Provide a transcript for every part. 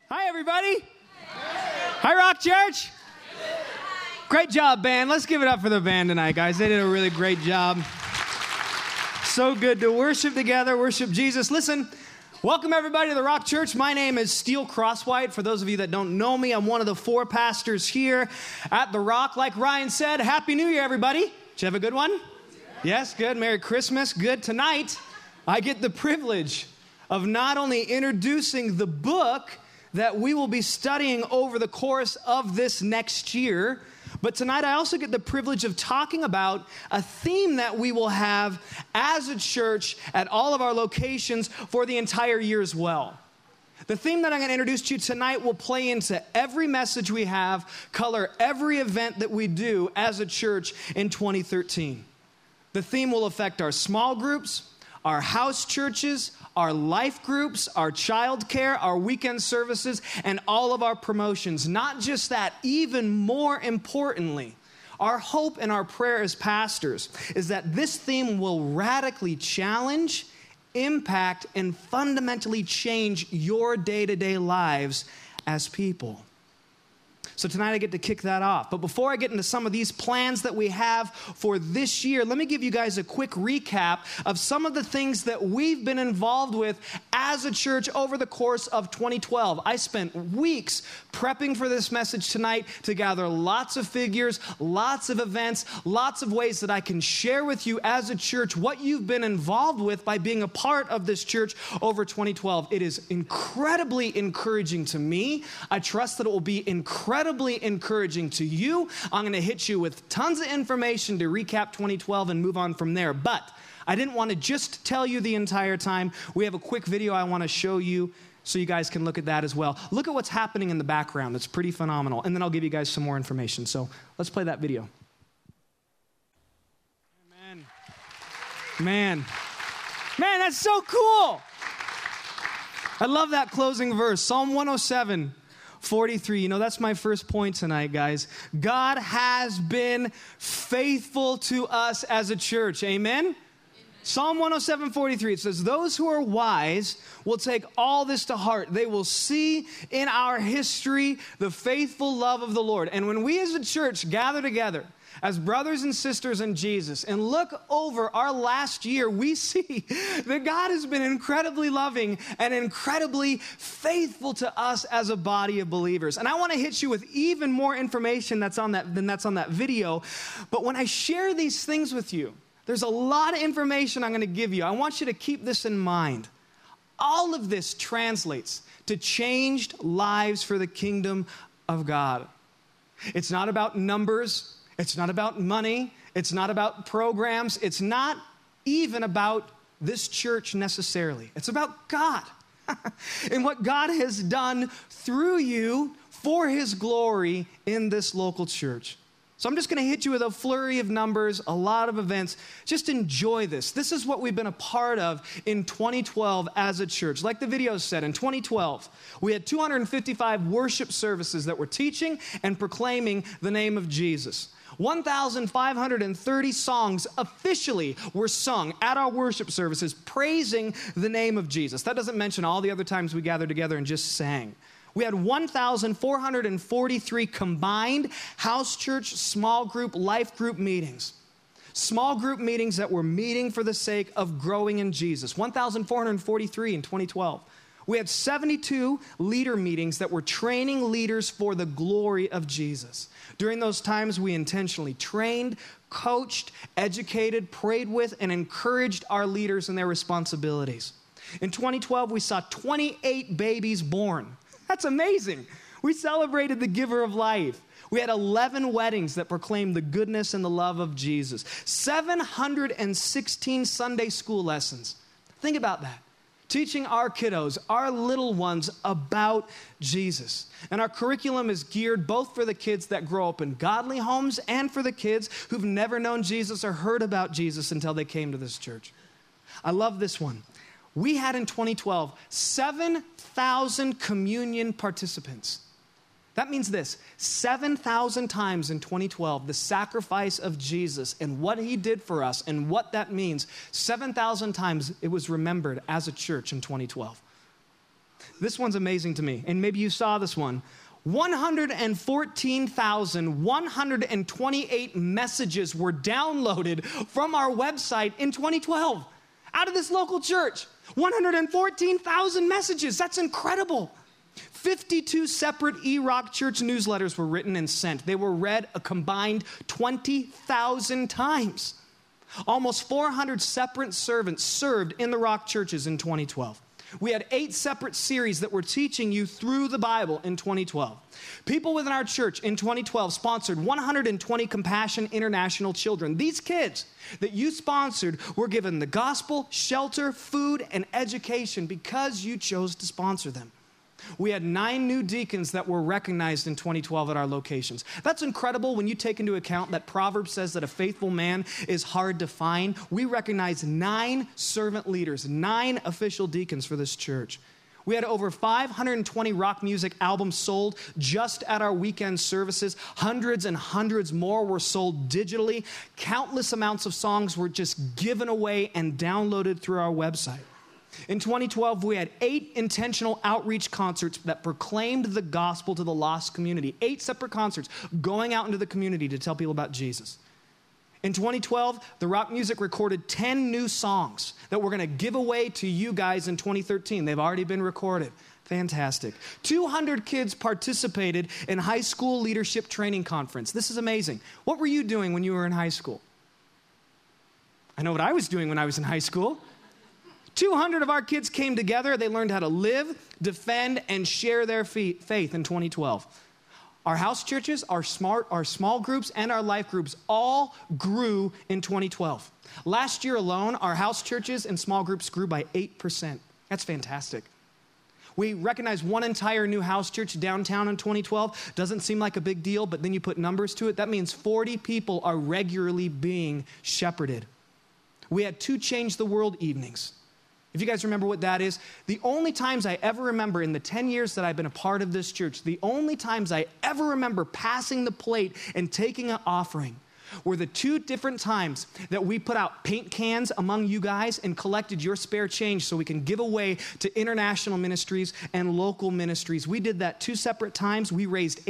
Hi, everybody. Hi, Rock Church. Great job, band. Let's give it up for the band tonight, guys. They did a really great job. So good to worship together, worship Jesus. Listen, welcome everybody to the Rock Church. My name is Steele Crosswhite. For those of you that don't know me, I'm one of the 4 pastors here at the Rock. Like Ryan said, Happy New Year, everybody. Did you have a good one? Yes, good. Merry Christmas. Good. Tonight, I get the privilege of not only introducing the book that we will be studying over the course of this next year, but tonight I also get the privilege of talking about a theme that we will have as a church at all of our locations for the entire year as well. The theme that I'm going to introduce to you tonight will play into every message we have, color every event that we do as a church in 2013. The theme will affect our small groups, our house churches, our life groups, our childcare, our weekend services, and all of our promotions. Not just that, even more importantly, our hope and our prayer as pastors is that this theme will radically challenge, impact, and fundamentally change your day-to-day lives as people. So tonight I get to kick that off. But before I get into some of these plans that we have for this year, let me give you guys a quick recap of some of the things that we've been involved with as a church over the course of 2012. I spent weeks prepping for this message tonight to gather lots of figures, lots of events, lots of ways that I can share with you as a church what you've been involved with by being a part of this church over 2012. It is incredibly encouraging to me. I trust that it will be incredibly encouraging to you. I'm going to hit you with tons of information to recap 2012 and move on from there. But I didn't want to just tell you the entire time. We have a quick video I want to show you so you guys can look at that as well. Look at what's happening in the background. It's pretty phenomenal. And then I'll give you guys some more information. So let's play that video. Man, that's so cool. I love that closing verse. Psalm 107. 43. You know, that's my first point tonight, guys. God has been faithful to us as a church. Amen? Amen. Psalm 107:43. It says, those who are wise will take all this to heart. They will see in our history the faithful love of the Lord. And when we as a church gather together as brothers and sisters in Jesus and look over our last year, we see that God has been incredibly loving and incredibly faithful to us as a body of believers. And I want to hit you with even more information that's on that video. But when I share these things with you, there's a lot of information I'm going to give you. I want you to keep this in mind. All of this translates to changed lives for the kingdom of God. It's not about numbers. It's not about money. It's not about programs. It's not even about this church necessarily. It's about God and what God has done through you for His glory in this local church. So I'm just going to hit you with a flurry of numbers, a lot of events. Just enjoy this. This is what we've been a part of in 2012 as a church. Like the video said, in 2012, we had 255 worship services that were teaching and proclaiming the name of Jesus. 1,530 songs officially were sung at our worship services praising the name of Jesus. That doesn't mention all the other times we gathered together and just sang. We had 1,443 combined house church, small group, life group meetings. Small group meetings that were meeting for the sake of growing in Jesus. 1,443 in 2012. We had 72 leader meetings that were training leaders for the glory of Jesus. During those times, we intentionally trained, coached, educated, prayed with, and encouraged our leaders in their responsibilities. In 2012, we saw 28 babies born. That's amazing. We celebrated the giver of life. We had 11 weddings that proclaimed the goodness and the love of Jesus. 716 Sunday school lessons. Think about that. Teaching our kiddos, our little ones, about Jesus. And our curriculum is geared both for the kids that grow up in godly homes and for the kids who've never known Jesus or heard about Jesus until they came to this church. I love this one. We had in 2012, 7,000 communion participants. That means this, 7,000 times in 2012, the sacrifice of Jesus and what He did for us and what that means, 7,000 times it was remembered as a church in 2012. This one's amazing to me, and maybe you saw this one. 114,128 messages were downloaded from our website in 2012 out of this local church. 114,000 messages. That's incredible. 52 separate E-Rock Church newsletters were written and sent. They were read a combined 20,000 times. Almost 400 separate servants served in the Rock churches in 2012. We had 8 separate series that were teaching you through the Bible in 2012. People within our church in 2012 sponsored 120 Compassion International children. These kids that you sponsored were given the gospel, shelter, food, and education because you chose to sponsor them. We had 9 new deacons that were recognized in 2012 at our locations. That's incredible when you take into account that Proverbs says that a faithful man is hard to find. We recognized 9 servant leaders, 9 official deacons for this church. We had over 520 rock music albums sold just at our weekend services. Hundreds and hundreds more were sold digitally. Countless amounts of songs were just given away and downloaded through our website. In 2012, we had 8 intentional outreach concerts that proclaimed the gospel to the lost community. 8 separate concerts going out into the community to tell people about Jesus. In 2012, the Rock Music recorded 10 new songs that we're going to give away to you guys in 2013. They've already been recorded. Fantastic. 200 kids participated in high school leadership training conference. This is amazing. What were you doing when you were in high school? I know what I was doing when I was in high school. 200 of our kids came together. They learned how to live, defend, and share their faith in 2012. Our house churches, our small groups, and our life groups all grew in 2012. Last year alone, our house churches and small groups grew by 8%. That's fantastic. We recognized 1 entire new house church downtown in 2012. Doesn't seem like a big deal, but then you put numbers to it. That means 40 people are regularly being shepherded. We had 2 Change the World evenings. If you guys remember what that is, the only times I ever remember in the 10 years that I've been a part of this church, the only times I ever remember passing the plate and taking an offering were the 2 different times that we put out paint cans among you guys and collected your spare change so we can give away to international ministries and local ministries. We did that 2 separate times. We raised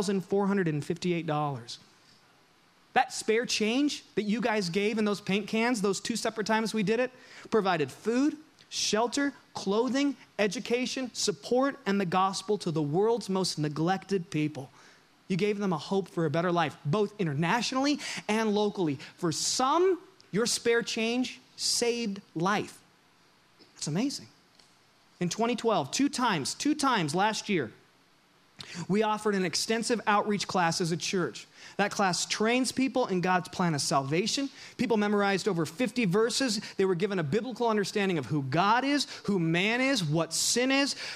$8,458. That spare change that you guys gave in those paint cans, those 2 separate times we did it, provided food, shelter, clothing, education, support, and the gospel to the world's most neglected people. You gave them a hope for a better life, both internationally and locally. For some, your spare change saved life. It's amazing. In 2012, 2 times last year, we offered an extensive outreach class as a church. That class trains people in God's plan of salvation. People memorized over 50 verses. They were given a biblical understanding of who God is, who man is, what sin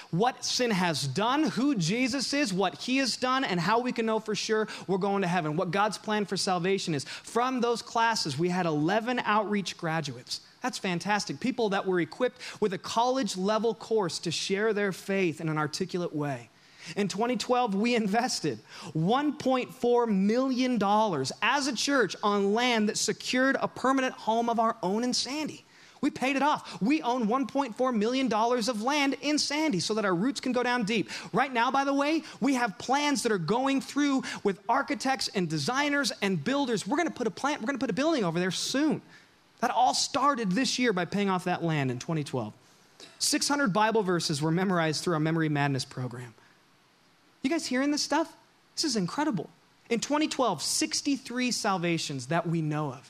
has done, who Jesus is, what he has done, and how we can know for sure we're going to heaven, what God's plan for salvation is. From those classes, we had 11 outreach graduates. That's fantastic. People that were equipped with a college-level course to share their faith in an articulate way. In 2012, we invested $1.4 million as a church on land that secured a permanent home of our own in Sandy. We paid it off. We own $1.4 million of land in Sandy so that our roots can go down deep. Right now, by the way, we have plans that are going through with architects and designers and builders. We're going to put a building over there soon. That all started this year by paying off that land in 2012. 600 Bible verses were memorized through our Memory Madness program. You guys hearing this stuff? This is incredible. In 2012, 63 salvations that we know of.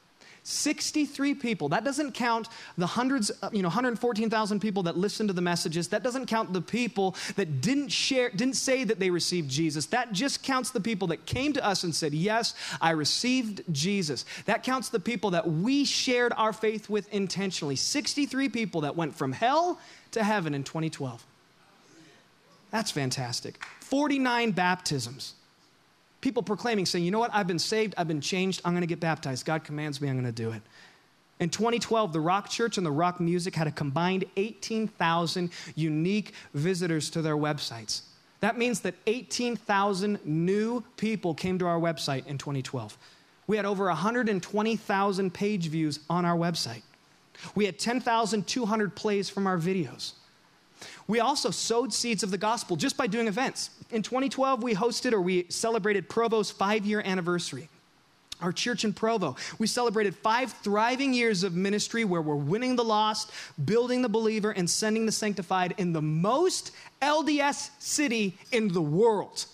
63 people. That doesn't count the hundreds, 114,000 people that listened to the messages. That doesn't count the people that didn't say that they received Jesus. That just counts the people that came to us and said, yes, I received Jesus. That counts the people that we shared our faith with intentionally. 63 people that went from hell to heaven in 2012. That's fantastic. 49 baptisms. People proclaiming, saying, you know what, I've been saved, I've been changed, I'm going to get baptized. God commands me, I'm going to do it. In 2012, the Rock Church and the Rock Music had a combined 18,000 unique visitors to their websites. That means that 18,000 new people came to our website in 2012. We had over 120,000 page views on our website. We had 10,200 plays from our videos. We also sowed seeds of the gospel just by doing events. In 2012, we celebrated Provo's 5-year anniversary. Our church in Provo, we celebrated 5 thriving years of ministry where we're winning the lost, building the believer, and sending the sanctified in the most LDS city in the world.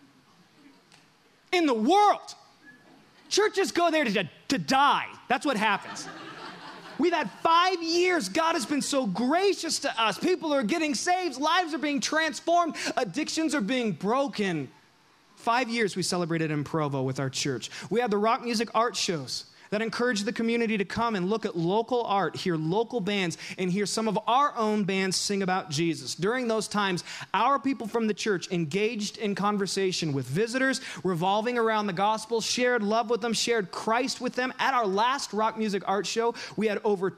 In the world. Churches go there to die. That's what happens. We've had 5 years. God has been so gracious to us. People are getting saved. Lives are being transformed. Addictions are being broken. 5 years we celebrated in Provo with our church. We had the rock music art shows that encouraged the community to come and look at local art, hear local bands, and hear some of our own bands sing about Jesus. During those times, our people from the church engaged in conversation with visitors, revolving around the gospel, shared love with them, shared Christ with them. At our last rock music art show, we had over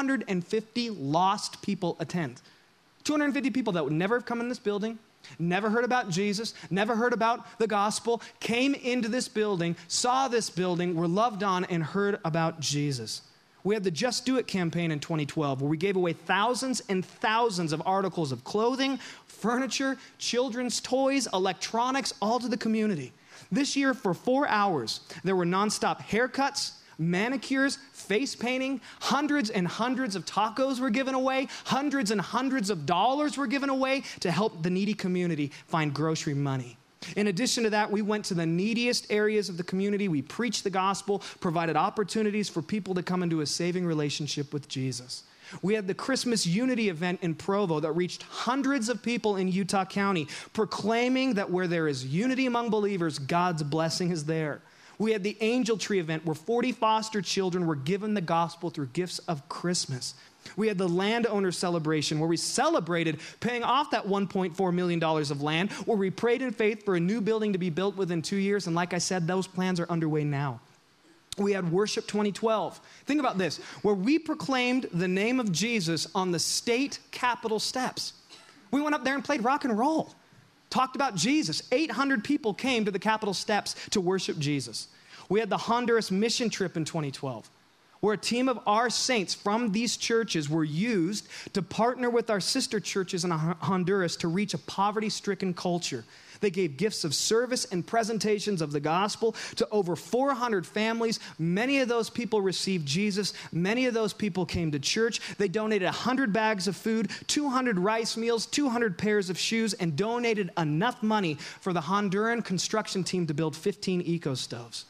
250 lost people attend. 250 people that would never have come in this building, never heard about Jesus, never heard about the gospel, came into this building, saw this building, were loved on, and heard about Jesus. We had the Just Do It campaign in 2012, where we gave away thousands and thousands of articles of clothing, furniture, children's toys, electronics, all to the community. This year, for 4 hours, there were nonstop haircuts, manicures, face painting, hundreds and hundreds of tacos were given away, hundreds and hundreds of dollars were given away to help the needy community find grocery money. In addition to that, we went to the neediest areas of the community. We preached the gospel, provided opportunities for people to come into a saving relationship with Jesus. We had the Christmas Unity event in Provo that reached hundreds of people in Utah County, proclaiming that where there is unity among believers, God's blessing is there. We had the Angel Tree event where 40 foster children were given the gospel through gifts of Christmas. We had the landowner celebration where we celebrated paying off that $1.4 million of land, where we prayed in faith for a new building to be built within 2 years. And like I said, those plans are underway now. We had Worship 2012. Think about this, where we proclaimed the name of Jesus on the state capitol steps. We went up there and played rock and roll. Talked about Jesus. 800 people came to the Capitol steps to worship Jesus. We had the Honduras mission trip in 2012, where a team of our saints from these churches were used to partner with our sister churches in Honduras to reach a poverty-stricken culture. They gave gifts of service and presentations of the gospel to over 400 families. Many of those people received Jesus. Many of those people came to church. They donated 100 bags of food, 200 rice meals, 200 pairs of shoes, and donated enough money for the Honduran construction team to build 15 eco stoves.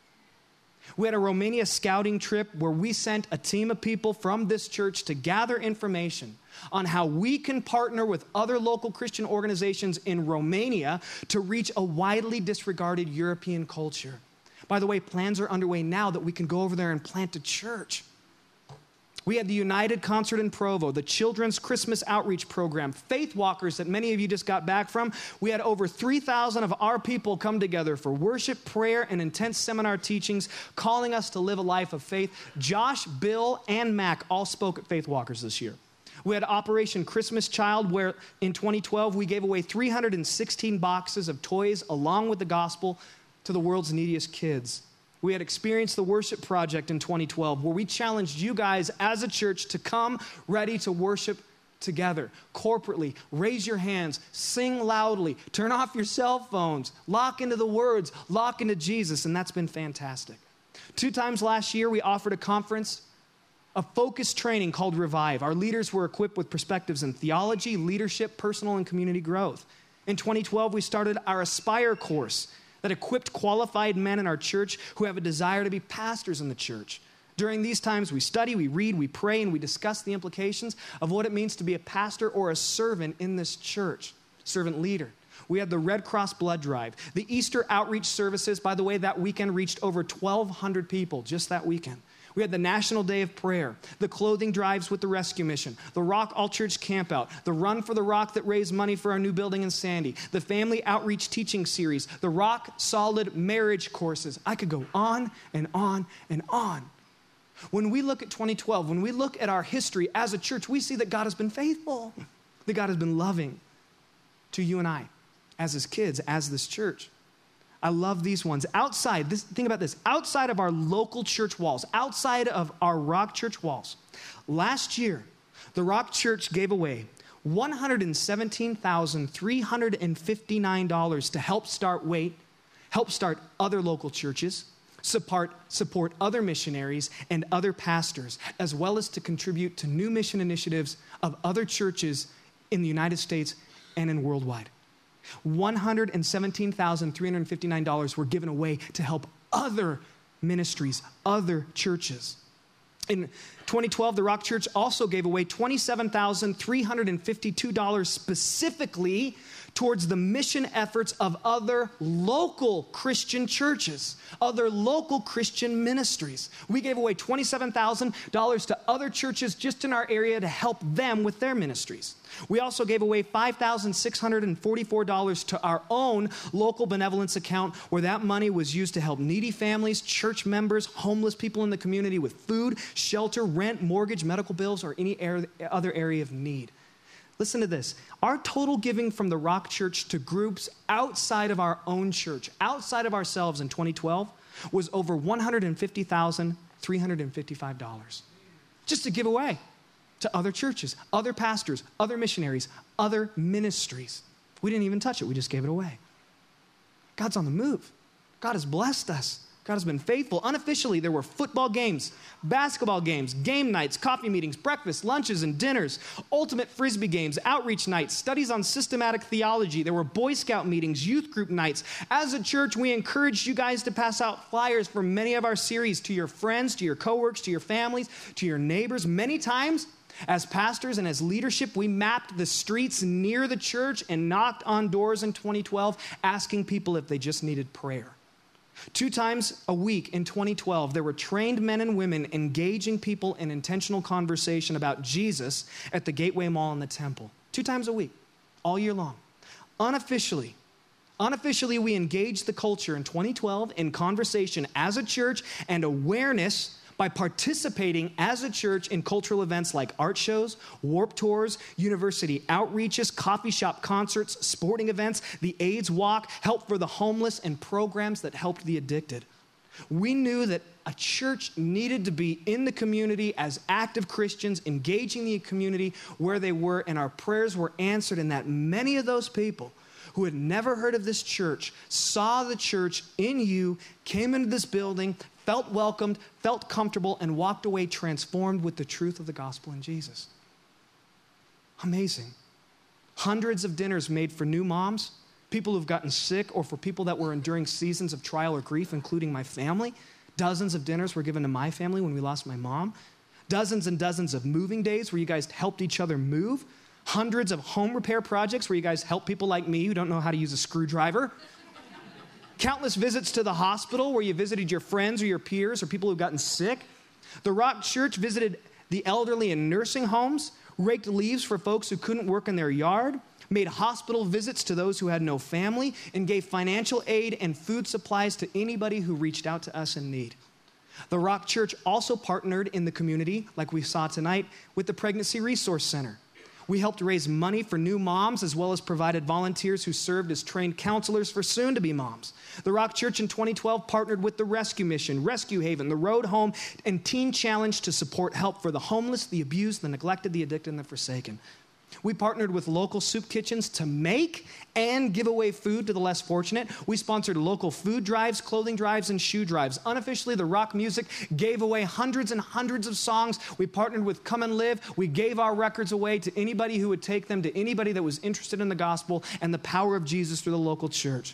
We had a Romania scouting trip where we sent a team of people from this church to gather information on how we can partner with other local Christian organizations in Romania to reach a widely disregarded European culture. By the way, plans are underway now that we can go over there and plant a church. We had the United Concert in Provo, the Children's Christmas Outreach Program, Faith Walkers that many of you just got back from. We had over 3,000 of our people come together for worship, prayer, and intense seminar teachings, calling us to live a life of faith. Josh, Bill, and Mac all spoke at Faith Walkers this year. We had Operation Christmas Child, where in 2012 we gave away 316 boxes of toys along with the gospel to the world's neediest kids. We had Experience the Worship Project in 2012, where we challenged you guys as a church to come ready to worship together, corporately. Raise your hands, sing loudly, turn off your cell phones, lock into the words, lock into Jesus, and that's been fantastic. 2 times last year, we offered a conference, a focused training called Revive. Our leaders were equipped with perspectives in theology, leadership, personal, and community growth. In 2012, we started our Aspire course that equipped qualified men in our church who have a desire to be pastors in the church. During these times, we study, we read, we pray, and we discuss the implications of what it means to be a pastor or a servant in this church, servant leader. We had the Red Cross Blood Drive. The Easter outreach services, by the way, that weekend reached over 1,200 people just that weekend. We had the National Day of Prayer, the clothing drives with the Rescue Mission, the Rock All Church Campout, the Run for the Rock that raised money for our new building in Sandy, the Family Outreach Teaching Series, the Rock Solid Marriage courses. I could go on and on and on. When we look at 2012, when we look at our history as a church, we see that God has been faithful, that God has been loving to you and I as his kids, as this church. I love these ones. Think about this, outside of our local church walls, outside of our Rock Church walls, last year, the Rock Church gave away $117,359 to help start other local churches, support other missionaries and other pastors, as well as to contribute to new mission initiatives of other churches in the United States and in worldwide. $117,359 were given away to help other ministries, other churches. In 2012, the Rock Church also gave away $27,352 specifically towards the mission efforts of other local Christian churches, other local Christian ministries. We gave away $27,000 to other churches just in our area to help them with their ministries. We also gave away $5,644 to our own local benevolence account, where that money was used to help needy families, church members, homeless people in the community with food, shelter, rent, mortgage, medical bills, or any other area of need. Listen to this. Our total giving from the Rock Church to groups outside of our own church, outside of ourselves in 2012, was over $150,355 just to give away to other churches, other pastors, other missionaries, other ministries. We didn't even touch it. We just gave it away. God's on the move. God has blessed us. God has been faithful. Unofficially, there were football games, basketball games, game nights, coffee meetings, breakfasts, lunches, and dinners, ultimate Frisbee games, outreach nights, studies on systematic theology. There were Boy Scout meetings, youth group nights. As a church, we encouraged you guys to pass out flyers for many of our series to your friends, to your coworkers, to your families, to your neighbors. Many times, as pastors and as leadership, we mapped the streets near the church and knocked on doors in 2012, asking people if they just needed prayer. 2 times a week in 2012, there were trained men and women engaging people in intentional conversation about Jesus at the Gateway Mall and the Temple. 2 times a week, all year long. Unofficially, we engaged the culture in 2012 in conversation as a church and awareness by participating as a church in cultural events like art shows, warp tours, university outreaches, coffee shop concerts, sporting events, the AIDS Walk, help for the homeless, and programs that helped the addicted. We knew that a church needed to be in the community as active Christians, engaging the community where they were, and our prayers were answered, and that many of those people who had never heard of this church saw the church in you, came into this building, felt welcomed, felt comfortable, and walked away transformed with the truth of the gospel in Jesus. Amazing. Hundreds of dinners made for new moms, people who've gotten sick, or for people that were enduring seasons of trial or grief, including my family. Dozens of dinners were given to my family when we lost my mom. Dozens and dozens of moving days where you guys helped each other move. Hundreds of home repair projects where you guys help people like me who don't know how to use a screwdriver. Countless visits to the hospital where you visited your friends or your peers or people who've gotten sick. The Rock Church visited the elderly in nursing homes, raked leaves for folks who couldn't work in their yard, made hospital visits to those who had no family, and gave financial aid and food supplies to anybody who reached out to us in need. The Rock Church also partnered in the community, like we saw tonight, with the Pregnancy Resource Center. We helped raise money for new moms, as well as provided volunteers who served as trained counselors for soon-to-be moms. The Rock Church in 2012 partnered with the Rescue Mission, Rescue Haven, the Road Home, and Teen Challenge to support help for the homeless, the abused, the neglected, the addicted, and the forsaken. We partnered with local soup kitchens to make and give away food to the less fortunate. We sponsored local food drives, clothing drives, and shoe drives. Unofficially, the Rock Music gave away hundreds and hundreds of songs. We partnered with Come and Live. We gave our records away to anybody who would take them, to anybody that was interested in the gospel and the power of Jesus through the local church.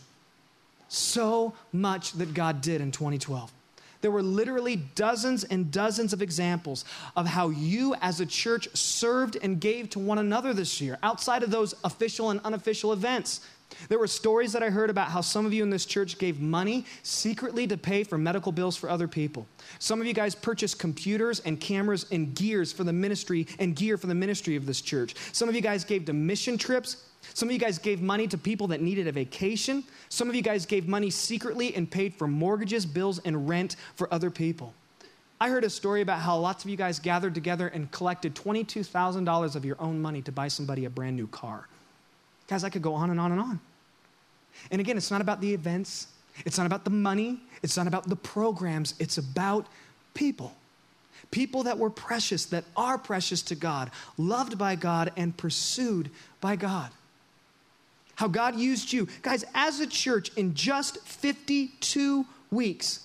So much that God did in 2012. There were literally dozens and dozens of examples of how you as a church served and gave to one another this year, outside of those official and unofficial events. There were stories that I heard about how some of you in this church gave money secretly to pay for medical bills for other people. Some of you guys purchased computers and cameras and gear for the ministry of this church. Some of you guys gave to mission trips. Some of you guys gave money to people that needed a vacation. Some of you guys gave money secretly and paid for mortgages, bills, and rent for other people. I heard a story about how lots of you guys gathered together and collected $22,000 of your own money to buy somebody a brand new car. Guys, I could go on and on and on. And again, it's not about the events. It's not about the money. It's not about the programs. It's about people. People that were precious, that are precious to God, loved by God, and pursued by God. How God used you. Guys, as a church, in just 52 weeks,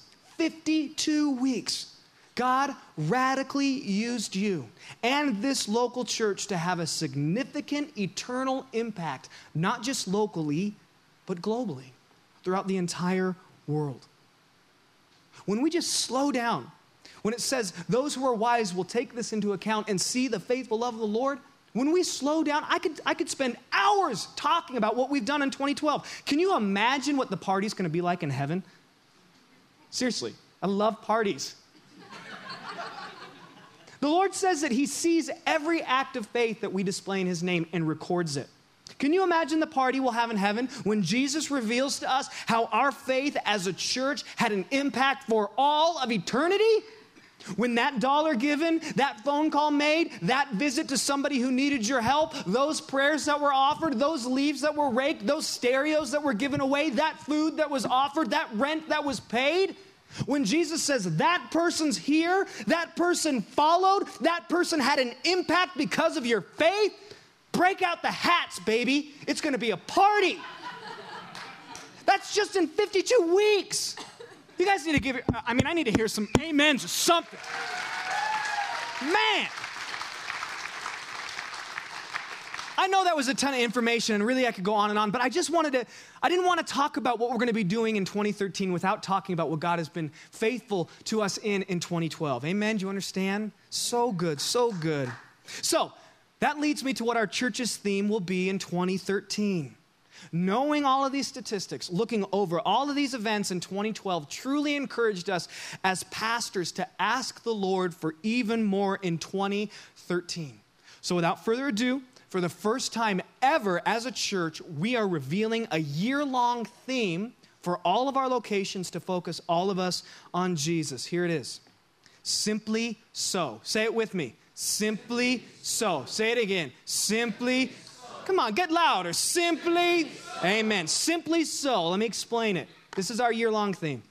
God radically used you and this local church to have a significant eternal impact, not just locally, but globally, throughout the entire world. When we just slow down, when it says those who are wise will take this into account and see the faithful love of the Lord, when we slow down, I could spend hours talking about what we've done in 2012. Can you imagine what the party's going to be like in heaven? Seriously, I love parties. The Lord says that he sees every act of faith that we display in his name and records it. Can you imagine the party we'll have in heaven when Jesus reveals to us how our faith as a church had an impact for all of eternity? When that dollar given, that phone call made, that visit to somebody who needed your help, those prayers that were offered, those leaves that were raked, those stereos that were given away, that food that was offered, that rent that was paid. When Jesus says that person's here, that person followed, that person had an impact because of your faith, break out the hats, baby. It's going to be a party. That's just in 52 weeks. You guys need to give it, I need to hear some amens or something. Man. I know that was a ton of information, and really I could go on and on, but I didn't want to talk about what we're going to be doing in 2013 without talking about what God has been faithful to us in 2012. Amen? Do you understand? So good, so good. So, that leads me to what our church's theme will be in 2013. Knowing all of these statistics, looking over all of these events in 2012 truly encouraged us as pastors to ask the Lord for even more in 2013. So without further ado, for the first time ever as a church, we are revealing a year-long theme for all of our locations to focus all of us on Jesus. Here it is. Simply so. Say it with me. Simply so. Say it again. Simply so. Come on, get louder. Simply. Amen. Simply so. Let me explain it. This is our year-long theme.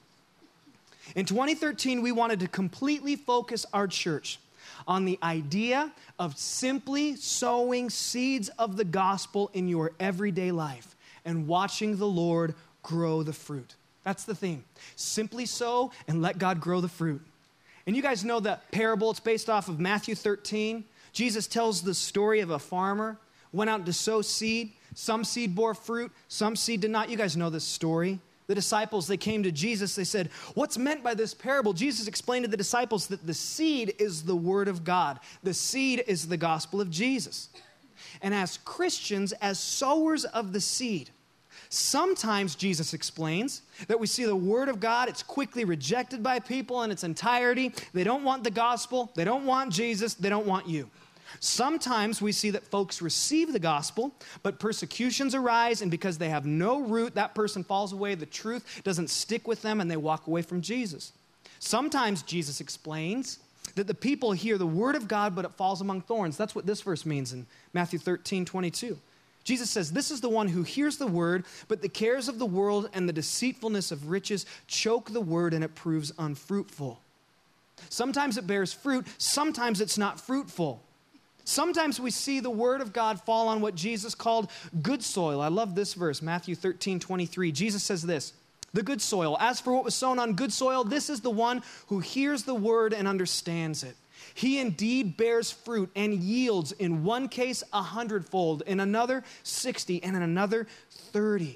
In 2013, we wanted to completely focus our church on the idea of simply sowing seeds of the gospel in your everyday life and watching the Lord grow the fruit. That's the theme. Simply sow and let God grow the fruit. And you guys know that parable. It's based off of Matthew 13. Jesus tells the story of a farmer went out to sow seed. Some seed bore fruit, some seed did not. You guys know this story. The disciples, they came to Jesus. They said, what's meant by this parable? Jesus explained to the disciples that the seed is the word of God. The seed is the gospel of Jesus. And as Christians, as sowers of the seed, sometimes, Jesus explains, that we see the word of God, it's quickly rejected by people in its entirety. They don't want the gospel. They don't want Jesus. They don't want you. Sometimes we see that folks receive the gospel, but persecutions arise, and because they have no root, that person falls away. The truth doesn't stick with them, and they walk away from Jesus. Sometimes, Jesus explains, that the people hear the word of God, but it falls among thorns. That's what this verse means in Matthew 13:22. Jesus says, this is the one who hears the word, but the cares of the world and the deceitfulness of riches choke the word, and it proves unfruitful. Sometimes it bears fruit, sometimes it's not fruitful. Sometimes we see the word of God fall on what Jesus called good soil. I love this verse, Matthew 13:23. Jesus says this, the good soil. As for what was sown on good soil, this is the one who hears the word and understands it. He indeed bears fruit and yields, in one case 100-fold, in another 60, and in another 30.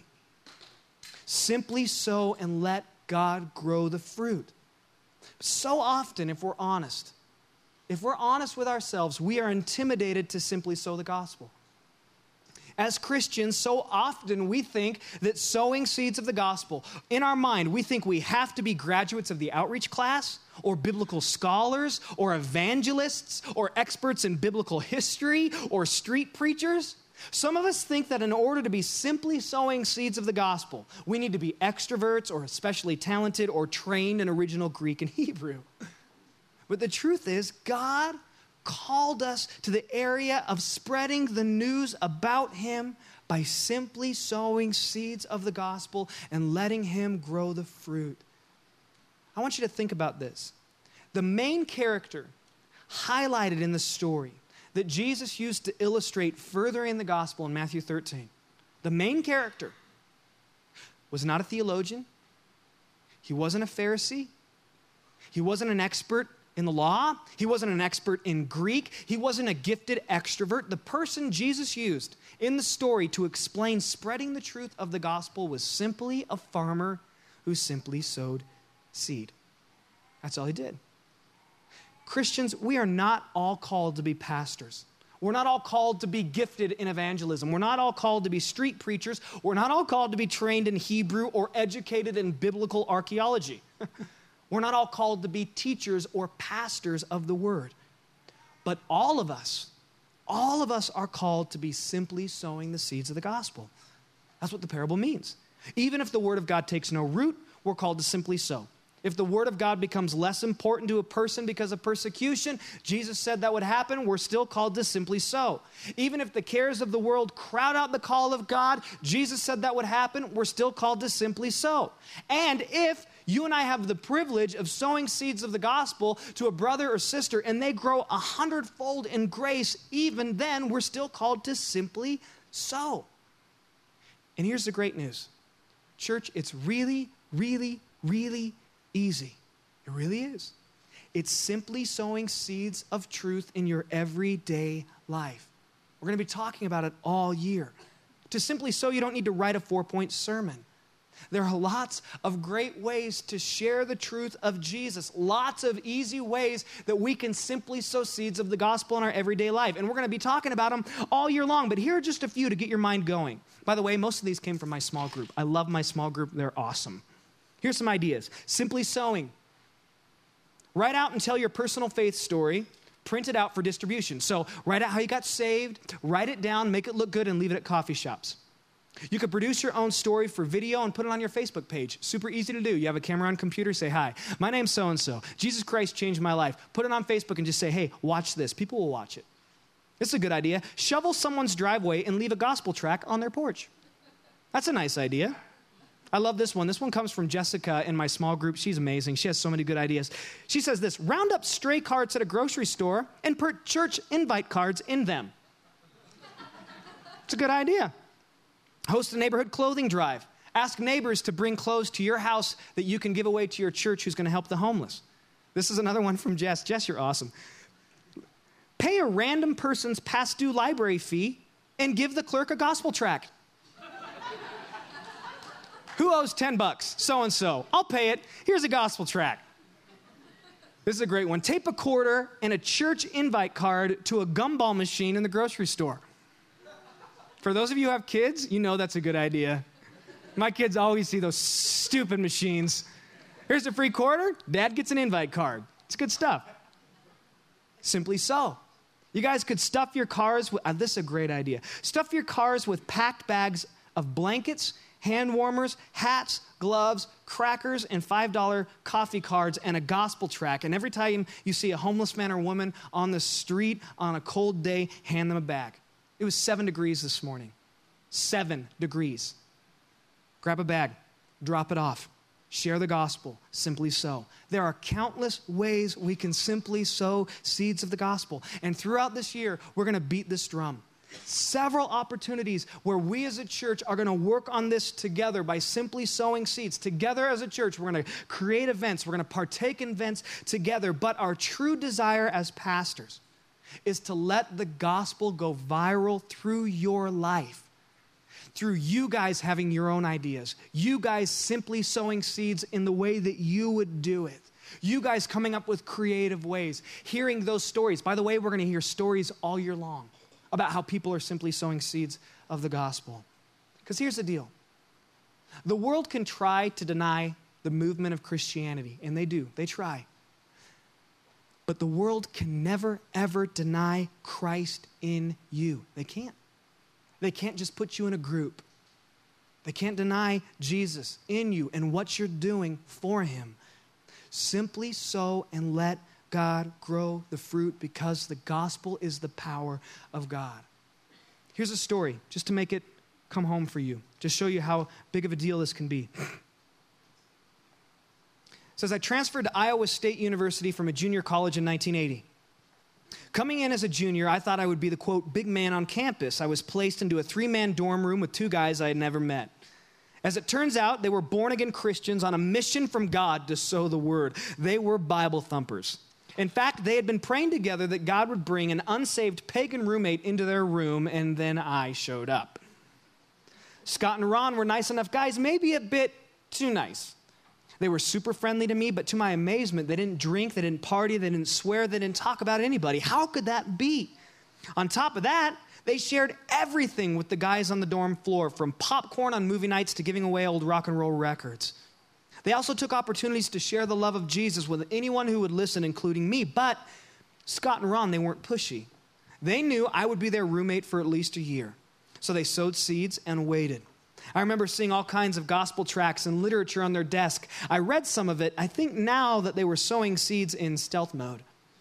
Simply sow and let God grow the fruit. So often, if we're honest with ourselves, we are intimidated to simply sow the gospel. As Christians, so often we think that sowing seeds of the gospel, in our mind, we think we have to be graduates of the outreach class, or biblical scholars, or evangelists, or experts in biblical history, or street preachers. Some of us think that in order to be simply sowing seeds of the gospel, we need to be extroverts, or especially talented, or trained in original Greek and Hebrew. But the truth is, God called us to the area of spreading the news about him by simply sowing seeds of the gospel and letting him grow the fruit. I want you to think about this. The main character highlighted in the story that Jesus used to illustrate further in the gospel in Matthew 13, the main character was not a theologian. He wasn't a Pharisee. He wasn't an expert in the law. He wasn't an expert in Greek. He wasn't a gifted extrovert. The person Jesus used in the story to explain spreading the truth of the gospel was simply a farmer who simply sowed seed. That's all he did. Christians, we are not all called to be pastors. We're not all called to be gifted in evangelism. We're not all called to be street preachers. We're not all called to be trained in Hebrew or educated in biblical archaeology. We're not all called to be teachers or pastors of the word. But all of us are called to be simply sowing the seeds of the gospel. That's what the parable means. Even if the word of God takes no root, we're called to simply sow. If the word of God becomes less important to a person because of persecution, Jesus said that would happen, we're still called to simply sow. Even if the cares of the world crowd out the call of God, Jesus said that would happen, we're still called to simply sow. And if you and I have the privilege of sowing seeds of the gospel to a brother or sister and they grow 100-fold in grace, even then we're still called to simply sow. And here's the great news. Church, it's really, really, really easy. It really is. It's simply sowing seeds of truth in your everyday life. We're going to be talking about it all year. To simply sow, you don't need to write a 4-point sermon. There are lots of great ways to share the truth of Jesus. Lots of easy ways that we can simply sow seeds of the gospel in our everyday life. And we're going to be talking about them all year long. But here are just a few to get your mind going. By the way, most of these came from my small group. I love my small group. They're awesome. Here's some ideas. Simply sowing. Write out and tell your personal faith story. Print it out for distribution. So write out how you got saved. Write it down. Make it look good and leave it at coffee shops. You could produce your own story for video and put it on your Facebook page. Super easy to do. You have a camera on computer, say, hi, my name's so-and-so. Jesus Christ changed my life. Put it on Facebook and just say, hey, watch this. People will watch it. This is a good idea. Shovel someone's driveway and leave a gospel track on their porch. That's a nice idea. I love this one. This one comes from Jessica in my small group. She's amazing. She has so many good ideas. She says this, round up stray carts at a grocery store and put church invite cards in them. It's a good idea. Host a neighborhood clothing drive. Ask neighbors to bring clothes to your house that you can give away to your church who's going to help the homeless. This is another one from Jess. Jess, you're awesome. Pay a random person's past due library fee and give the clerk a gospel tract. Who owes $10? So-and-so. I'll pay it. Here's a gospel tract. This is a great one. Tape a quarter and a church invite card to a gumball machine in the grocery store. For those of you who have kids, you know that's a good idea. My kids always see those stupid machines. Here's a free quarter. Dad gets an invite card. It's good stuff. Simply sow. You guys could stuff your cars with, this is a great idea. Stuff your cars with packed bags of blankets, hand warmers, hats, gloves, crackers, and $5 coffee cards and a gospel tract. And every time you see a homeless man or woman on the street on a cold day, hand them a bag. It was 7 degrees this morning. 7 degrees. Grab a bag, drop it off, share the gospel, simply sow. There are countless ways we can simply sow seeds of the gospel. And throughout this year, we're going to beat this drum. Several opportunities where we as a church are going to work on this together by simply sowing seeds. Together as a church, we're going to create events. We're going to partake in events together. But our true desire as pastors is to let the gospel go viral through your life. Through you guys having your own ideas. You guys simply sowing seeds in the way that you would do it. You guys coming up with creative ways. Hearing those stories. By the way, we're going to hear stories all year long about how people are simply sowing seeds of the gospel. Because here's the deal. The world can try to deny the movement of Christianity, and they do. They try. But the world can never, ever deny Christ in you. They can't. They can't just put you in a group. They can't deny Jesus in you and what you're doing for him. Simply sow and let God grow the fruit because the gospel is the power of God. Here's a story just to make it come home for you. Just show you how big of a deal this can be. says, I transferred to Iowa State University from a junior college in 1980. Coming in as a junior, I thought I would be the, quote, big man on campus. I was placed into a 3-man dorm room with 2 guys I had never met. As it turns out, they were born-again Christians on a mission from God to sow the word. They were Bible thumpers. In fact, they had been praying together that God would bring an unsaved pagan roommate into their room, and then I showed up. Scott and Ron were nice enough guys, maybe a bit too nice. They were super friendly to me, but to my amazement, they didn't drink, they didn't party, they didn't swear, they didn't talk about anybody. How could that be? On top of that, they shared everything with the guys on the dorm floor, from popcorn on movie nights to giving away old rock and roll records. They also took opportunities to share the love of Jesus with anyone who would listen, including me. But Scott and Ron, they weren't pushy. They knew I would be their roommate for at least a year. So they sowed seeds and waited. I remember seeing all kinds of gospel tracts and literature on their desk. I read some of it. I think now that they were sowing seeds in stealth mode.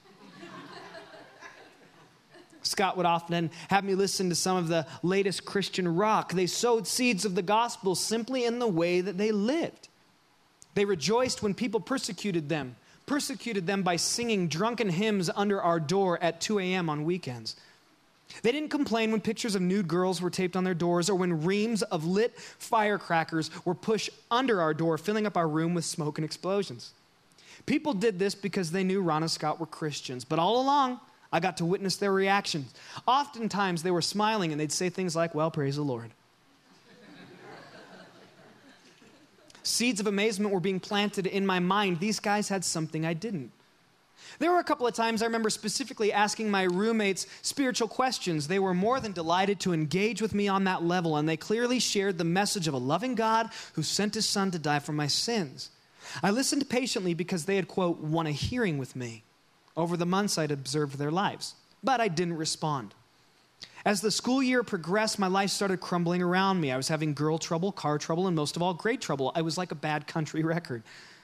Scott would often have me listen to some of the latest Christian rock. They sowed seeds of the gospel simply in the way that they lived. They rejoiced when people persecuted them by singing drunken hymns under our door at 2 a.m. on weekends. They didn't complain when pictures of nude girls were taped on their doors or when reams of lit firecrackers were pushed under our door, filling up our room with smoke and explosions. People did this because they knew Ron and Scott were Christians, but all along, I got to witness their reactions. Oftentimes, they were smiling and they'd say things like, well, praise the Lord. Seeds of amazement were being planted in my mind. These guys had something I didn't. There were a couple of times I remember specifically asking my roommates spiritual questions. They were more than delighted to engage with me on that level, and they clearly shared the message of a loving God who sent his son to die for my sins. I listened patiently because they had, quote, won a hearing with me. Over the months, I'd observed their lives, but I didn't respond. As the school year progressed, my life started crumbling around me. I was having girl trouble, car trouble, and most of all, grade trouble. I was like a bad country record.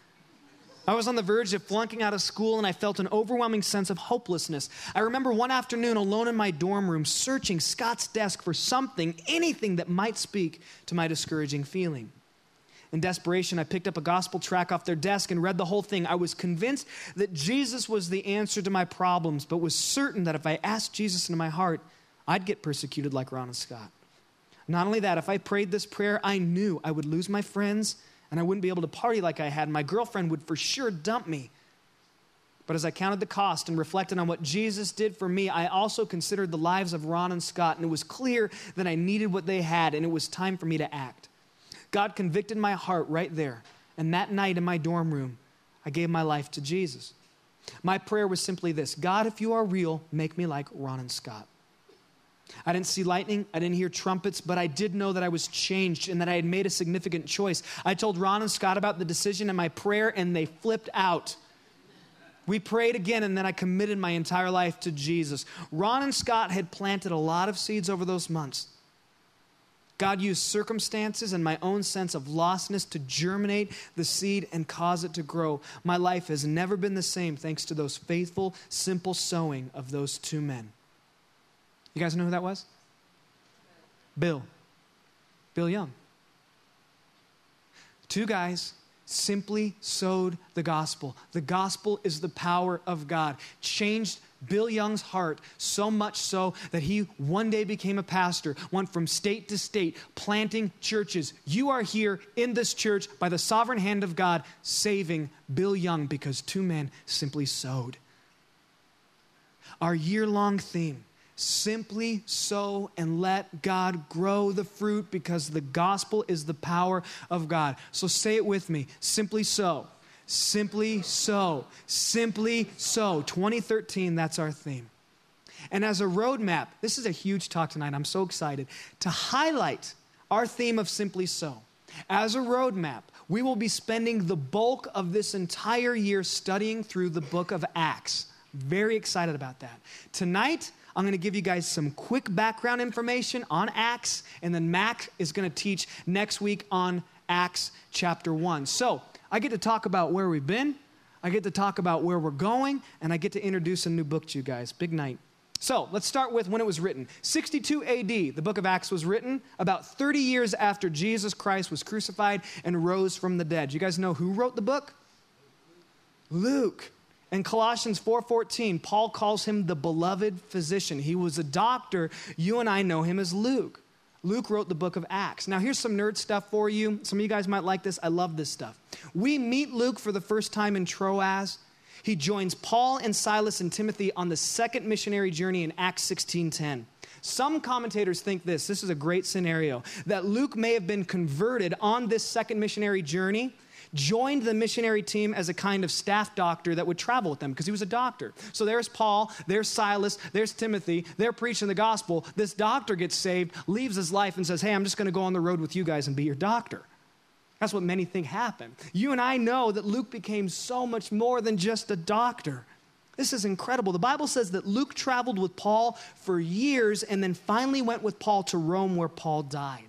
I was on the verge of flunking out of school, and I felt an overwhelming sense of hopelessness. I remember one afternoon alone in my dorm room, searching Scott's desk for something, anything that might speak to my discouraging feeling. In desperation, I picked up a gospel tract off their desk and read the whole thing. I was convinced that Jesus was the answer to my problems, but was certain that if I asked Jesus into my heart, I'd get persecuted like Ron and Scott. Not only that, if I prayed this prayer, I knew I would lose my friends and I wouldn't be able to party like I had. My girlfriend would for sure dump me. But as I counted the cost and reflected on what Jesus did for me, I also considered the lives of Ron and Scott, and it was clear that I needed what they had, and it was time for me to act. God convicted my heart right there, and that night in my dorm room, I gave my life to Jesus. My prayer was simply this: God, if you are real, make me like Ron and Scott. I didn't see lightning, I didn't hear trumpets, but I did know that I was changed and that I had made a significant choice. I told Ron and Scott about the decision in my prayer, and they flipped out. We prayed again, and then I committed my entire life to Jesus. Ron and Scott had planted a lot of seeds over those months. God used circumstances and my own sense of lostness to germinate the seed and cause it to grow. My life has never been the same thanks to those faithful, simple sowing of those 2 men. You guys know who that was? Bill Young. 2 guys simply sowed the gospel. The gospel is the power of God. Changed Bill Young's heart so much so that he one day became a pastor, went from state to state, planting churches. You are here in this church by the sovereign hand of God, saving Bill Young because 2 men simply sowed. Our year-long theme: simply sow and let God grow the fruit, because the gospel is the power of God. So say it with me: simply sow, simply sow, simply sow. 2013, that's our theme. And as a roadmap, this is a huge talk tonight. I'm so excited to highlight our theme of simply sow. As a roadmap, we will be spending the bulk of this entire year studying through the book of Acts. Very excited about that. Tonight, I'm going to give you guys some quick background information on Acts, and then Mac is going to teach next week on Acts chapter 1. So I get to talk about where we've been, I get to talk about where we're going, and I get to introduce a new book to you guys. Big night. So let's start with when it was written. 62 AD, the book of Acts was written about 30 years after Jesus Christ was crucified and rose from the dead. You guys know who wrote the book? Luke. In Colossians 4:14, Paul calls him the beloved physician. He was a doctor. You and I know him as Luke. Luke wrote the book of Acts. Now, here's some nerd stuff for you. Some of you guys might like this. I love this stuff. We meet Luke for the first time in Troas. He joins Paul and Silas and Timothy on the second missionary journey in Acts 16:10. Some commentators think this is a great scenario, that Luke may have been converted on this second missionary journey, joined the missionary team as a kind of staff doctor that would travel with them because he was a doctor. So there's Paul, there's Silas, there's Timothy, they're preaching the gospel. This doctor gets saved, leaves his life and says, hey, I'm just going to go on the road with you guys and be your doctor. That's what many think happened. You and I know that Luke became so much more than just a doctor. This is incredible. The Bible says that Luke traveled with Paul for years and then finally went with Paul to Rome where Paul died.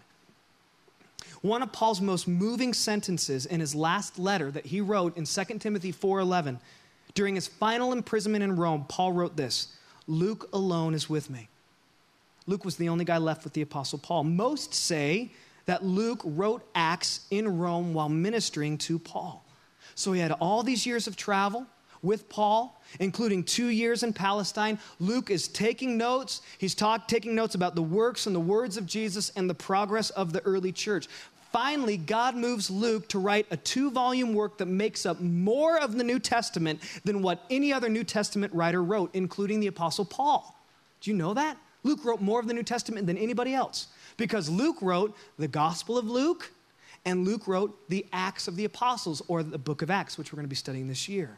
One of Paul's most moving sentences in his last letter that he wrote in 2 Timothy 4:11, during his final imprisonment in Rome, Paul wrote this, Luke alone is with me. Luke was the only guy left with the Apostle Paul. Most say that Luke wrote Acts in Rome while ministering to Paul. So he had all these years of travel with Paul, including 2 years in Palestine. Luke is taking notes. He's taking notes about the works and the words of Jesus and the progress of the early church. Finally, God moves Luke to write a 2-volume work that makes up more of the New Testament than what any other New Testament writer wrote, including the Apostle Paul. Do you know that? Luke wrote more of the New Testament than anybody else because Luke wrote the Gospel of Luke and Luke wrote the Acts of the Apostles, or the book of Acts, which we're going to be studying this year.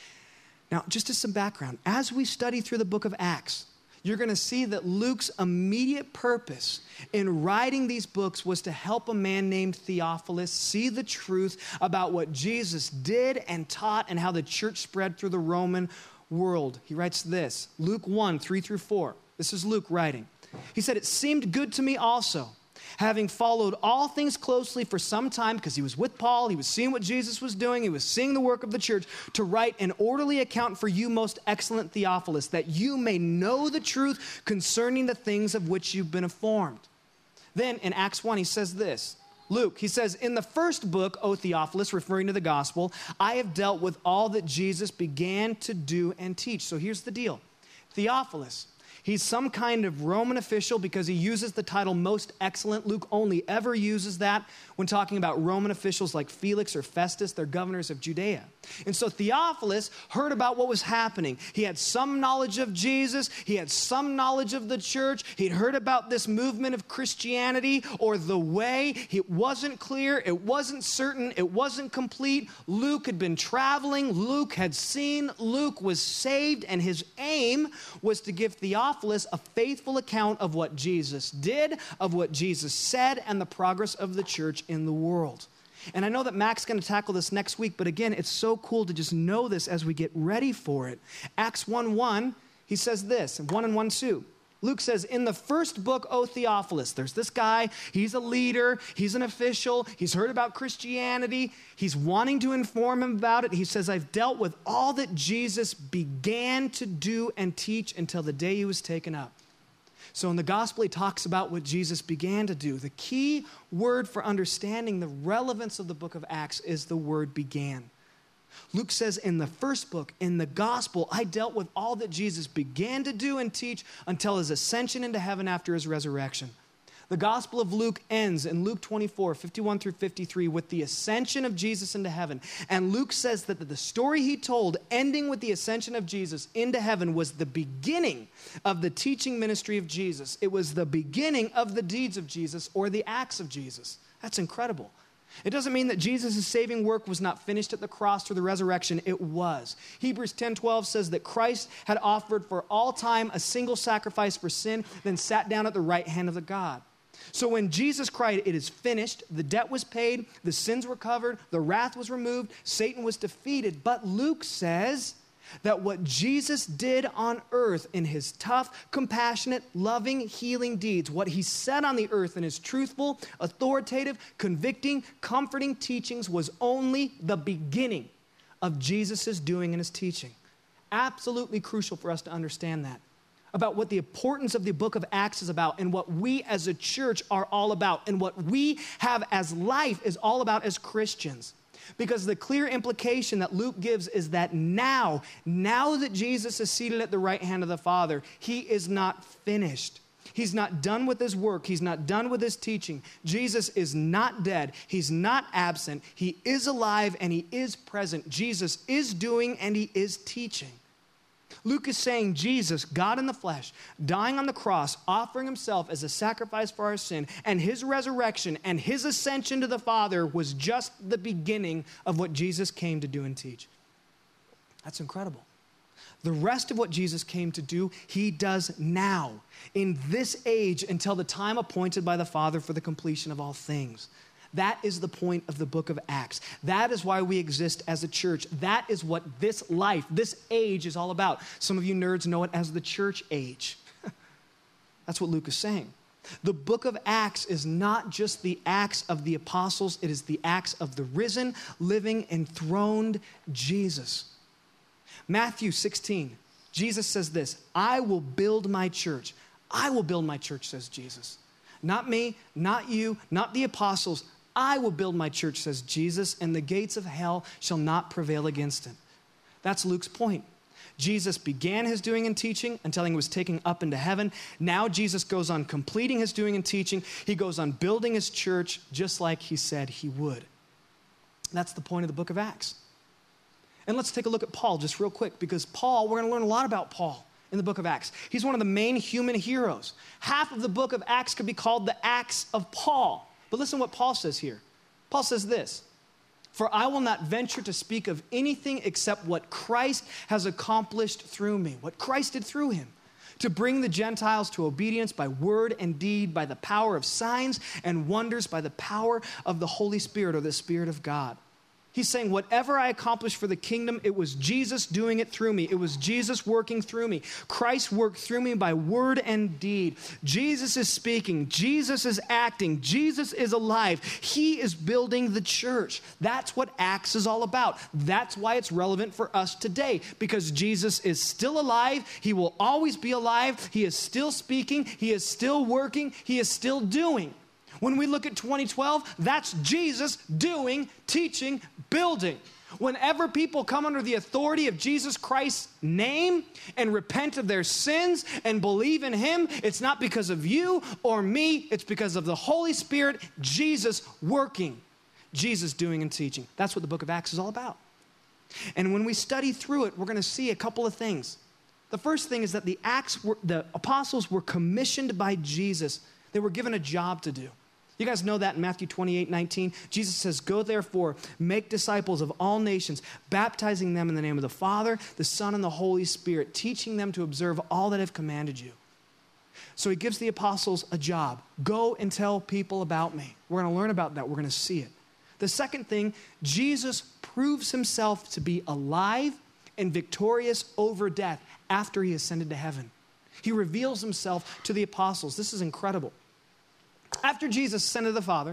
Now, just as some background, as we study through the book of Acts, you're going to see that Luke's immediate purpose in writing these books was to help a man named Theophilus see the truth about what Jesus did and taught and how the church spread through the Roman world. He writes this, Luke 1:3-4. This is Luke writing. He said, it seemed good to me also, having followed all things closely for some time, because he was with Paul, he was seeing what Jesus was doing, he was seeing the work of the church, to write an orderly account for you, most excellent Theophilus, that you may know the truth concerning the things of which you've been informed. Then in Acts 1, he says this, Luke, he says, in the first book, O Theophilus, referring to the gospel, I have dealt with all that Jesus began to do and teach. So here's the deal. Theophilus, he's some kind of Roman official because he uses the title most excellent. Luke only ever uses that when talking about Roman officials like Felix or Festus, they're governors of Judea. And so Theophilus heard about what was happening. He had some knowledge of Jesus. He had some knowledge of the church. He'd heard about this movement of Christianity or the way. It wasn't clear. It wasn't certain. It wasn't complete. Luke had been traveling. Luke had seen. Luke was saved. And his aim was to give Theophilus a faithful account of what Jesus did, of what Jesus said, and the progress of the church in the world. And I know that Mac's going to tackle this next week, but again, it's so cool to just know this as we get ready for it. Acts 1:1, he says this, 1 and 1:2. Luke says, in the first book, O Theophilus, there's this guy, he's a leader, he's an official, he's heard about Christianity, he's wanting to inform him about it. He says, I've dealt with all that Jesus began to do and teach until the day he was taken up. So in the gospel, he talks about what Jesus began to do. The key word for understanding the relevance of the book of Acts is the word began. Luke says in the first book, in the gospel, I dealt with all that Jesus began to do and teach until his ascension into heaven after his resurrection. The Gospel of Luke ends in Luke 24:51-53 with the ascension of Jesus into heaven. And Luke says that the story he told, ending with the ascension of Jesus into heaven, was the beginning of the teaching ministry of Jesus. It was the beginning of the deeds of Jesus, or the acts of Jesus. That's incredible. It doesn't mean that Jesus' saving work was not finished at the cross through the resurrection. It was. Hebrews 10:12 says that Christ had offered for all time a single sacrifice for sin, then sat down at the right hand of the God. So when Jesus cried, it is finished, the debt was paid, the sins were covered, the wrath was removed, Satan was defeated. But Luke says that what Jesus did on earth in his tough, compassionate, loving, healing deeds, what he said on the earth in his truthful, authoritative, convicting, comforting teachings was only the beginning of Jesus' doing and his teaching. Absolutely crucial for us to understand that, about what the importance of the book of Acts is about and what we as a church are all about and what we have as life is all about as Christians. Because the clear implication that Luke gives is that now that Jesus is seated at the right hand of the Father, he is not finished. He's not done with his work. He's not done with his teaching. Jesus is not dead. He's not absent. He is alive and he is present. Jesus is doing and he is teaching. Luke is saying Jesus, God in the flesh, dying on the cross, offering himself as a sacrifice for our sin, and his resurrection and his ascension to the Father was just the beginning of what Jesus came to do and teach. That's incredible. The rest of what Jesus came to do, he does now, in this age, until the time appointed by the Father for the completion of all things. That is the point of the book of Acts. That is why we exist as a church. That is what this life, this age is all about. Some of you nerds know it as the church age. That's what Luke is saying. The book of Acts is not just the Acts of the apostles. It is the Acts of the risen, living, enthroned Jesus. Matthew 16, Jesus says this, I will build my church. I will build my church, says Jesus. Not me, not you, not the apostles. I will build my church, says Jesus, and the gates of hell shall not prevail against it. That's Luke's point. Jesus began his doing and teaching until he was taken up into heaven. Now Jesus goes on completing his doing and teaching. He goes on building his church just like he said he would. That's the point of the book of Acts. And let's take a look at Paul just real quick, because Paul, we're going to learn a lot about Paul in the book of Acts. He's one of the main human heroes. Half of the book of Acts could be called the Acts of Paul. But listen what Paul says here. Paul says this, for I will not venture to speak of anything except what Christ has accomplished through me, what Christ did through him, to bring the Gentiles to obedience by word and deed, by the power of signs and wonders, by the power of the Holy Spirit or the Spirit of God. He's saying, whatever I accomplished for the kingdom, it was Jesus doing it through me. It was Jesus working through me. Christ worked through me by word and deed. Jesus is speaking. Jesus is acting. Jesus is alive. He is building the church. That's what Acts is all about. That's why it's relevant for us today, because Jesus is still alive. He will always be alive. He is still speaking. He is still working. He is still doing. When we look at 2012, that's Jesus doing, teaching, building. Whenever people come under the authority of Jesus Christ's name and repent of their sins and believe in him, it's not because of you or me, it's because of the Holy Spirit, Jesus working, Jesus doing and teaching. That's what the book of Acts is all about. And when we study through it, we're going to see a couple of things. The first thing is that the apostles were commissioned by Jesus. They were given a job to do. You guys know that in Matthew 28:19, Jesus says, go therefore, make disciples of all nations, baptizing them in the name of the Father, the Son, and the Holy Spirit, teaching them to observe all that I've commanded you. So he gives the apostles a job. Go and tell people about me. We're going to learn about that. We're going to see it. The second thing, Jesus proves himself to be alive and victorious over death after he ascended to heaven. He reveals himself to the apostles. This is incredible. After Jesus ascended to the Father,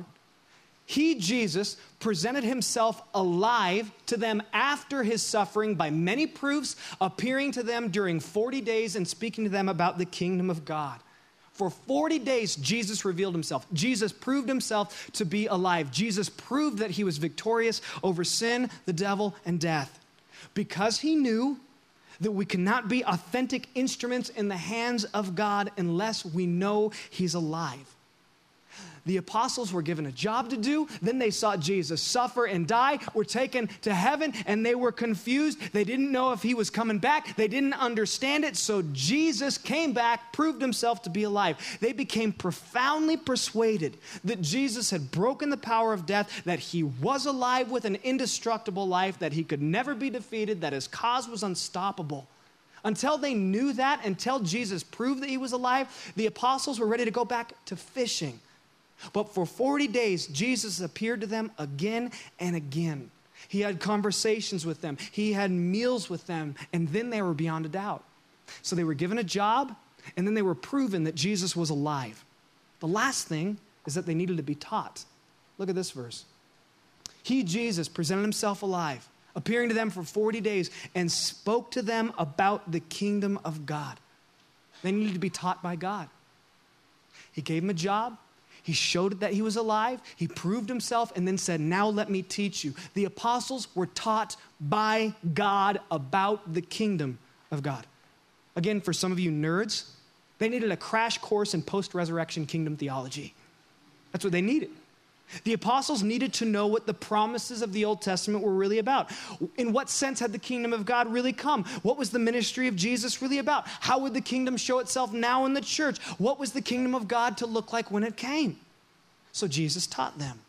Jesus, presented himself alive to them after his suffering by many proofs, appearing to them during 40 days and speaking to them about the kingdom of God. For 40 days, Jesus revealed himself. Jesus proved himself to be alive. Jesus proved that he was victorious over sin, the devil, and death. Because he knew that we cannot be authentic instruments in the hands of God unless we know he's alive. The apostles were given a job to do. Then they saw Jesus suffer and die, were taken to heaven, and they were confused. They didn't know if he was coming back. They didn't understand it. So Jesus came back, proved himself to be alive. They became profoundly persuaded that Jesus had broken the power of death, that he was alive with an indestructible life, that he could never be defeated, that his cause was unstoppable. Until they knew that, until Jesus proved that he was alive, the apostles were ready to go back to fishing. But for 40 days, Jesus appeared to them again and again. He had conversations with them. He had meals with them. And then they were beyond a doubt. So they were given a job, and then they were proven that Jesus was alive. The last thing is that they needed to be taught. Look at this verse. He, Jesus, presented himself alive, appearing to them for 40 days, and spoke to them about the kingdom of God. They needed to be taught by God. He gave them a job. He showed that he was alive. He proved himself and then said, now let me teach you. The apostles were taught by God about the kingdom of God. Again, for some of you nerds, they needed a crash course in post-resurrection kingdom theology. That's what they needed. The apostles needed to know what the promises of the Old Testament were really about. In what sense had the kingdom of God really come? What was the ministry of Jesus really about? How would the kingdom show itself now in the church? What was the kingdom of God to look like when it came? So Jesus taught them.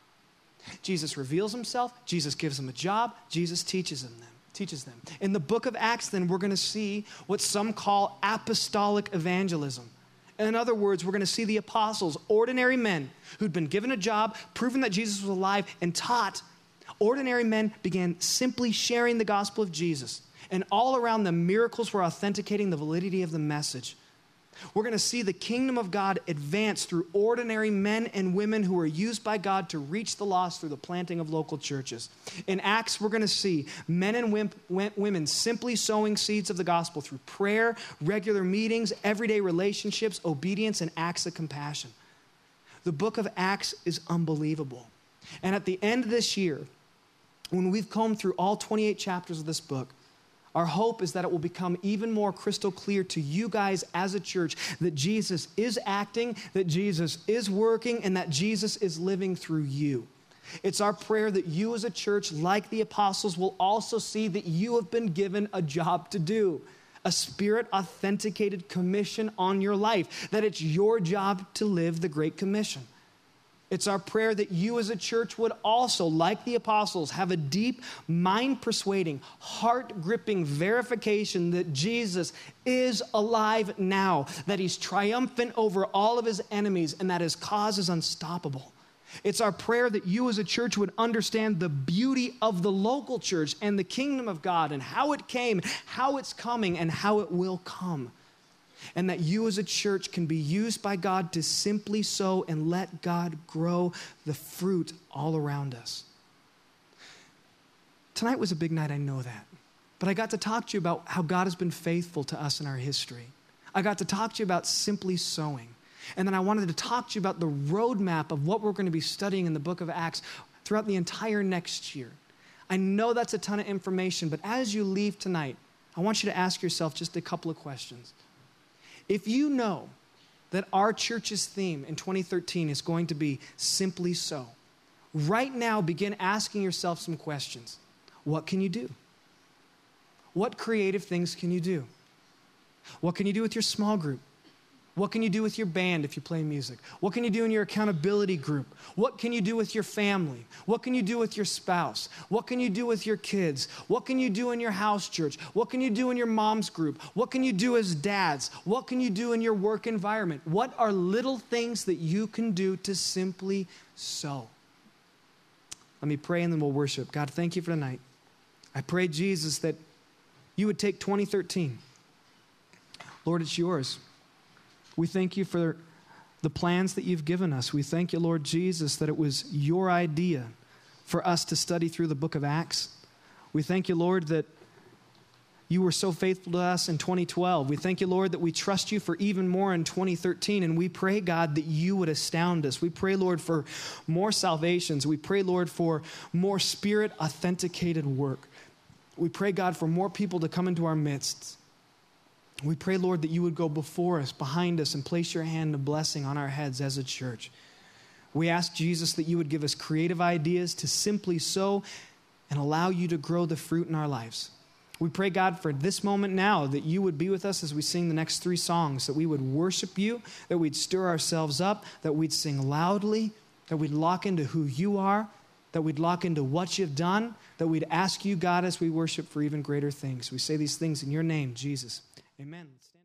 Jesus reveals himself. Jesus gives them a job. Jesus teaches them. In the book of Acts, then, we're going to see what some call apostolic evangelism. In other words, we're going to see the apostles, ordinary men who'd been given a job, proven that Jesus was alive, and taught. Ordinary men began simply sharing the gospel of Jesus. And all around them, miracles were authenticating the validity of the message. We're going to see the kingdom of God advance through ordinary men and women who were used by God to reach the lost through the planting of local churches. In Acts, we're going to see men and women simply sowing seeds of the gospel through prayer, regular meetings, everyday relationships, obedience, and acts of compassion. The book of Acts is unbelievable. And at the end of this year, when we've combed through all 28 chapters of this book, our hope is that it will become even more crystal clear to you guys as a church that Jesus is acting, that Jesus is working, and that Jesus is living through you. It's our prayer that you as a church, like the apostles, will also see that you have been given a job to do, a Spirit-authenticated commission on your life, that it's your job to live the Great Commission. It's our prayer that you as a church would also, like the apostles, have a deep, mind-persuading, heart-gripping verification that Jesus is alive now, that he's triumphant over all of his enemies, and that his cause is unstoppable. It's our prayer that you as a church would understand the beauty of the local church and the kingdom of God and how it came, how it's coming, and how it will come. And that you as a church can be used by God to simply sow and let God grow the fruit all around us. Tonight was a big night, I know that. But I got to talk to you about how God has been faithful to us in our history. I got to talk to you about simply sowing. And then I wanted to talk to you about the roadmap of what we're going to be studying in the book of Acts throughout the entire next year. I know that's a ton of information, but as you leave tonight, I want you to ask yourself just a couple of questions. If you know that our church's theme in 2013 is going to be simply so, right now begin asking yourself some questions. What can you do? What creative things can you do? What can you do with your small group? What can you do with your band if you play music? What can you do in your accountability group? What can you do with your family? What can you do with your spouse? What can you do with your kids? What can you do in your house church? What can you do in your mom's group? What can you do as dads? What can you do in your work environment? What are little things that you can do to simply sow? Let me pray and then we'll worship. God, thank you for tonight. I pray, Jesus, that you would take 2013. Lord, it's yours. We thank you for the plans that you've given us. We thank you, Lord Jesus, that it was your idea for us to study through the book of Acts. We thank you, Lord, that you were so faithful to us in 2012. We thank you, Lord, that we trust you for even more in 2013. And we pray, God, that you would astound us. We pray, Lord, for more salvations. We pray, Lord, for more Spirit-authenticated work. We pray, God, for more people to come into our midst. We pray, Lord, that you would go before us, behind us, and place your hand of blessing on our heads as a church. We ask, Jesus, that you would give us creative ideas to simply sow and allow you to grow the fruit in our lives. We pray, God, for this moment now, that you would be with us as we sing the next 3 songs, that we would worship you, that we'd stir ourselves up, that we'd sing loudly, that we'd lock into who you are, that we'd lock into what you've done, that we'd ask you, God, as we worship for even greater things. We say these things in your name, Jesus. Amen.